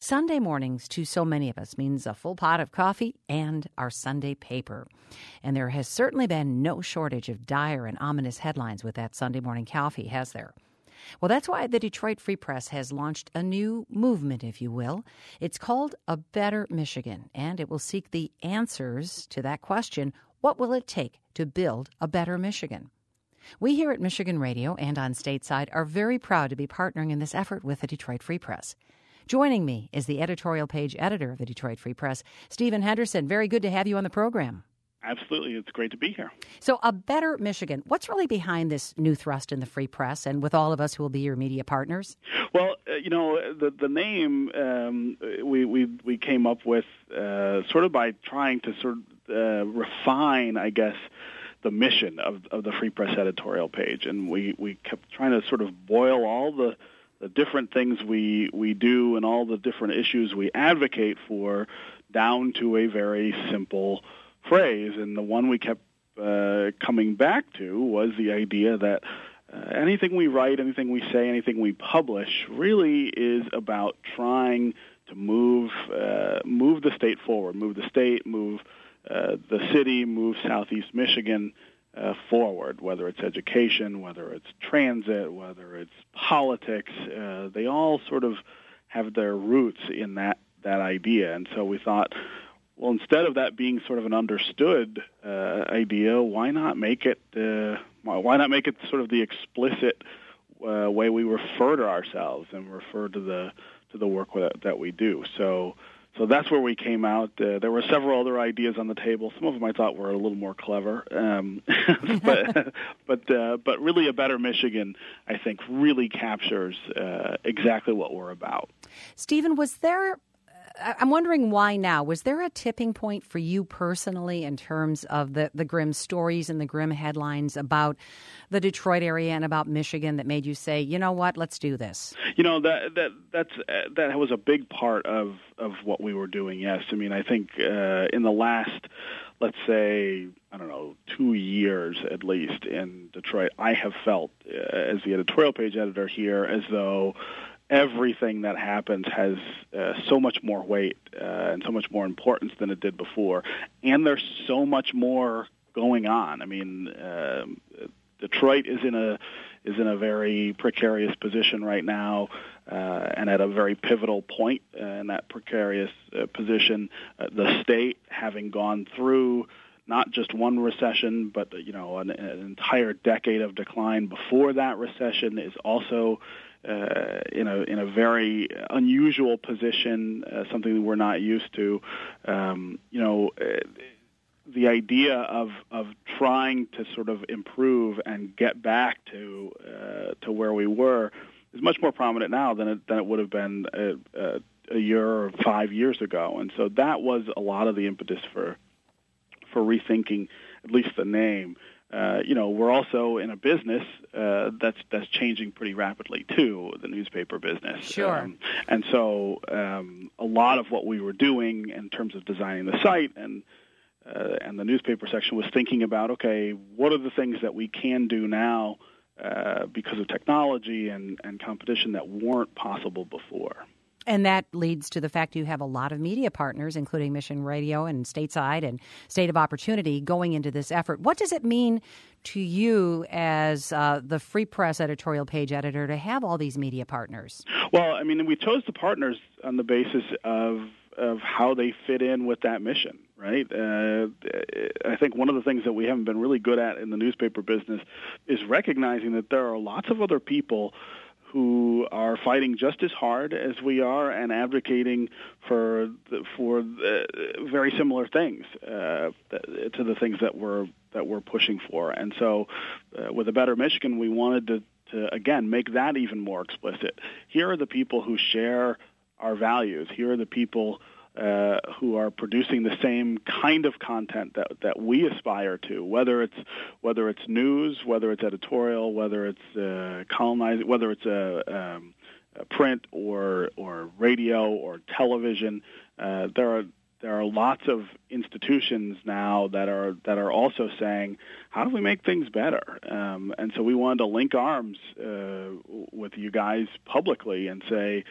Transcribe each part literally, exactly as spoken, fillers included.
Sunday mornings to so many of us means a full pot of coffee and our Sunday paper. And there has certainly been no shortage of dire and ominous headlines with that Sunday morning coffee, has there? Well, that's why the Detroit Free Press has launched a new movement, if you will. It's called A Better Michigan, and it will seek the answers to that question, what will it take to build a better Michigan? We here at Michigan Radio and on Stateside are very proud to be partnering in this effort with the Detroit Free Press. Joining me is the editorial page editor of the Detroit Free Press, Stephen Henderson. Very good to have you on the program. Absolutely. It's great to be here. So A Better Michigan, what's really behind this new thrust in the Free Press and with all of us who will be your media partners? Well, uh, you know, the the name um, we, we we came up with uh, sort of by trying to sort of uh, refine, I guess, the mission of, of the Free Press editorial page. And we, we kept trying to sort of boil all the the different things we, we do and all the different issues we advocate for down to a very simple phrase. And the one we kept uh, coming back to was the idea that uh, anything we write, anything we say, anything we publish really is about trying to move uh, move the state forward, move the state, move uh, the city, move Southeast Michigan Uh, forward, whether it's education, whether it's transit, whether it's politics. Uh, they all sort of have their roots in that, that idea. And so we thought, well, instead of that being sort of an understood uh, idea, why not make it uh, why not make it sort of the explicit uh, way we refer to ourselves and refer to the to the work that, that we do. So So that's where we came out. Uh, there were several other ideas on the table. Some of them I thought were a little more clever, um, but but uh, but really, A Better Michigan, I think, really captures uh, exactly what we're about. Stephen, was there? I'm wondering why now. Was there a tipping point for you personally in terms of the, the grim stories and the grim headlines about the Detroit area and about Michigan that made you say, you know what, let's do this? You know, that that that's uh, that was a big part of, of what we were doing, yes. I mean, I think uh, in the last, let's say, I don't know, two years at least in Detroit, I have felt uh, as the editorial page editor here as though everything that happens has uh, so much more weight uh, and so much more importance than it did before. And there's so much more going on. I mean, uh, Detroit is in a is in a very precarious position right now uh, and at a very pivotal point uh, in that precarious uh, position. Uh, the state, having gone through not just one recession, but you know, an, an entire decade of decline before that recession, is also Uh, in a in a very unusual position, uh, something that we're not used to. Um, you know, uh, the idea of of trying to sort of improve and get back to uh, to where we were is much more prominent now than it than it would have been a, a, a year or five years ago. And so that was a lot of the impetus for for rethinking at least the name. Uh, you know, we're also in a business uh, that's that's changing pretty rapidly too, the newspaper business. Sure. Um, and so um, a lot of what we were doing in terms of designing the site and uh, and the newspaper section was thinking about, okay, what are the things that we can do now uh, because of technology and, and competition that weren't possible before. And that leads to the fact you have a lot of media partners, including Michigan Radio and Stateside and State of Opportunity, going into this effort. What does it mean to you as uh, the Free Press editorial page editor to have all these media partners? Well, I mean, we chose the partners on the basis of of how they fit in with that mission, right? Uh, I think one of the things that we haven't been really good at in the newspaper business is recognizing that there are lots of other people who are fighting just as hard as we are and advocating for the, for the very similar things uh, to the things that we're that we're pushing for. And so, uh, with A Better Michigan, we wanted to, to again make that even more explicit. Here are the people who share our values. Here are the people uh, who are producing the same kind of content that that we aspire to, whether it's whether it's news, whether it's editorial, whether it's uh, colonizing, whether it's a, um, a print or or radio or television. Uh, there are there are lots of institutions now that are that are also saying, how do we make things better? Um, and so we wanted to link arms uh, with you guys publicly and say,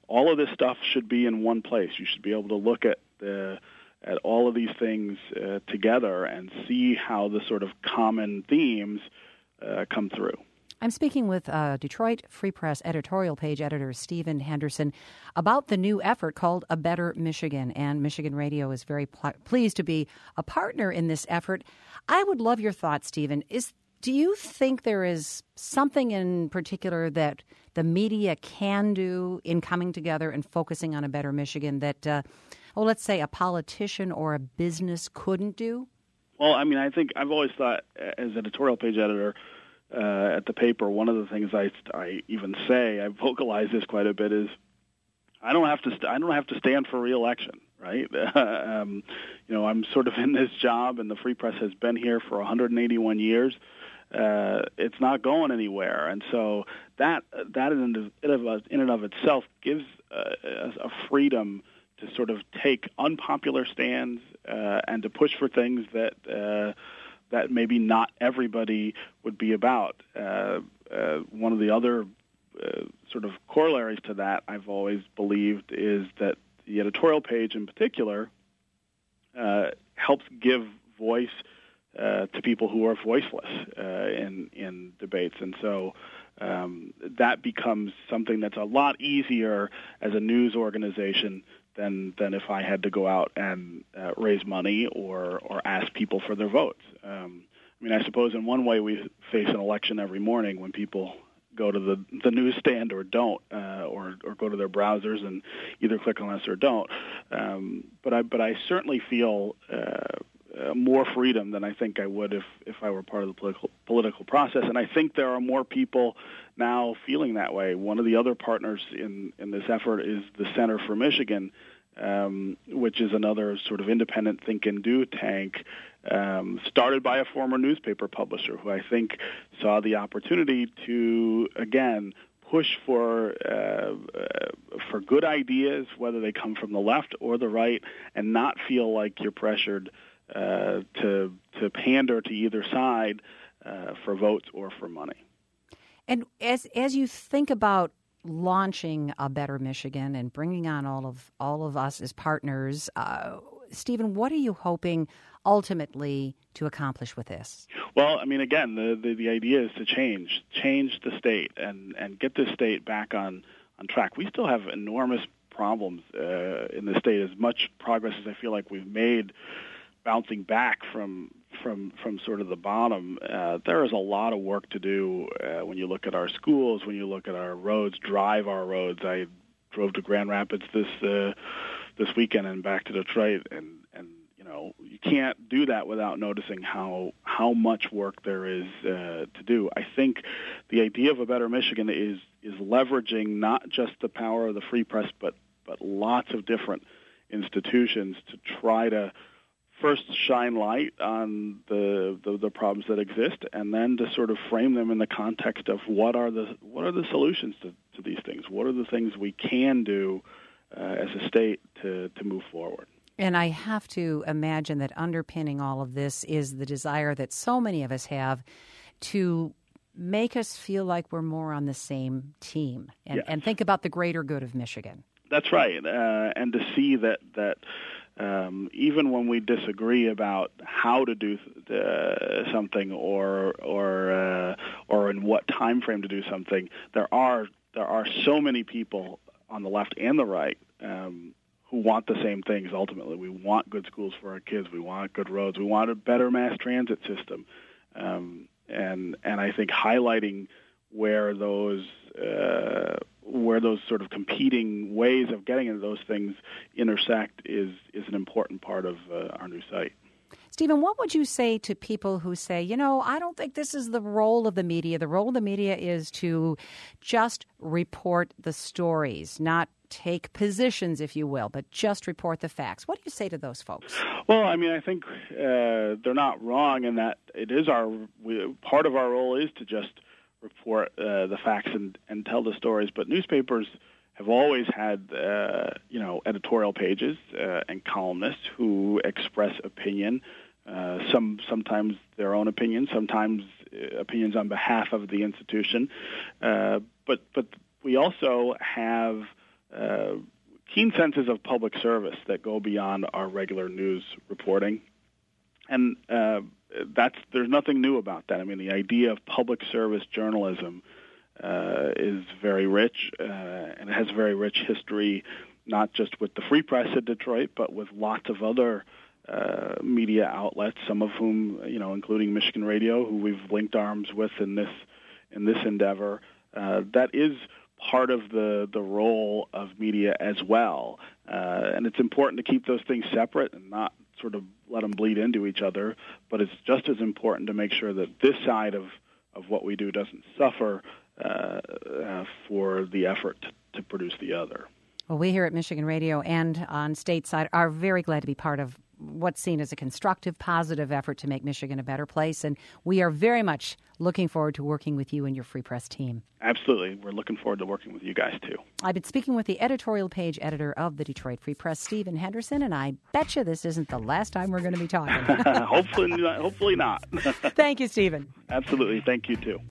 all of this stuff should be in one place. You should be able to look at the at all of these things uh, together and see how the sort of common themes uh, come through. I'm speaking with uh, Detroit Free Press editorial page editor Stephen Henderson about the new effort called A Better Michigan, and Michigan Radio is very pl- pleased to be a partner in this effort. I would love your thoughts, Stephen. Is do you think there is something in particular that the media can do in coming together and focusing on a better Michigan that, uh, well, let's say a politician or a business couldn't do? Well, I mean, I think I've always thought as editorial page editor Uh, at the paper, one of the things I, I even say, I vocalize this quite a bit, is I don't have to st- I don't have to stand for re-election, right? um, you know, I'm sort of in this job, and the Free Press has been here for one hundred eighty-one years. Uh, it's not going anywhere, and so that that in and of, in and of itself gives uh, a freedom to sort of take unpopular stands uh, and to push for things that. Uh, that maybe not everybody would be about. Uh, uh, one of the other uh, sort of corollaries to that, I've always believed, is that the editorial page in particular uh, helps give voice uh, to people who are voiceless uh, in, in debates. And so um, that becomes something that's a lot easier as a news organization than than if I had to go out and uh, raise money or, or ask people for their votes. Um, I mean, I suppose in one way we face an election every morning when people go to the, the newsstand or don't, uh, or or go to their browsers and either click on us or don't. Um, but I but I certainly feel uh, uh, more freedom than I think I would if, if I were part of the political political process. And I think there are more people now feeling that way. One of the other partners in, in this effort is the Center for Michigan, um, which is another sort of independent think and do tank um, started by a former newspaper publisher who I think saw the opportunity to, again, push for uh, uh, for good ideas, whether they come from the left or the right, and not feel like you're pressured uh, to to pander to either side uh, for votes or for money. And as as you think about launching A Better Michigan and bringing on all of all of us as partners, uh, Stephen, what are you hoping ultimately to accomplish with this? Well, I mean, again, the, the, the idea is to change, change the state and, and get the state back on, on track. We still have enormous problems uh, in the state. As much progress as I feel like we've made bouncing back from from from sort of the bottom, uh, there is a lot of work to do uh, when you look at our schools, when you look at our roads, drive our roads. I drove to Grand Rapids this uh, this weekend and back to Detroit, and, and you know, you can't do that without noticing how how much work there is uh, to do. I think the idea of A Better Michigan is is leveraging not just the power of the Free Press, but but lots of different institutions to try to first shine light on the, the the problems that exist, and then to sort of frame them in the context of what are the what are the solutions to, to these things? What are the things we can do uh, as a state to, to move forward? And I have to imagine that underpinning all of this is the desire that so many of us have to make us feel like we're more on the same team and, yes. and think about the greater good of Michigan. That's right, uh, and to see that that um, even when we disagree about how to do uh, something or or uh, or in what time frame to do something, there are there are so many people on the left and the right um, who want the same things. Ultimately, we want good schools for our kids. We want good roads. We want a better mass transit system, um, and and I think highlighting where those uh, where those sort of competing ways of getting into those things intersect is is an important part of uh, our new site. Stephen, what would you say to people who say, you know, I don't think this is the role of the media. The role of the media is to just report the stories, not take positions, if you will, but just report the facts. What do you say to those folks? Well, I mean, I think uh, they're not wrong in that it is our we, part of our role is to just report uh, the facts and, and tell the stories. But newspapers have always had, uh, you know, editorial pages uh, and columnists who express opinion. Uh, some sometimes their own opinions, sometimes uh, opinions on behalf of the institution. Uh, but but we also have uh, keen senses of public service that go beyond our regular news reporting. And uh, that's there's nothing new about that. I mean, the idea of public service journalism uh, is very rich, uh, and it has a very rich history, not just with the Free Press in Detroit, but with lots of other uh, media outlets, some of whom, you know, including Michigan Radio, who we've linked arms with in this in this endeavor. Uh, that is part of the, the role of media as well. Uh, and it's important to keep those things separate and not sort of let them bleed into each other. But it's just as important to make sure that this side of, of what we do doesn't suffer uh, uh, for the effort to, to produce the other. Well, we here at Michigan Radio and on stateside are very glad to be part of what's seen as a constructive, positive effort to make Michigan a better place. And we are very much looking forward to working with you and your Free Press team. Absolutely. We're looking forward to working with you guys, too. I've been speaking with the editorial page editor of the Detroit Free Press, Stephen Henderson, and I bet you this isn't the last time we're going to be talking. hopefully not. Hopefully not. Thank you, Stephen. Absolutely. Thank you, too.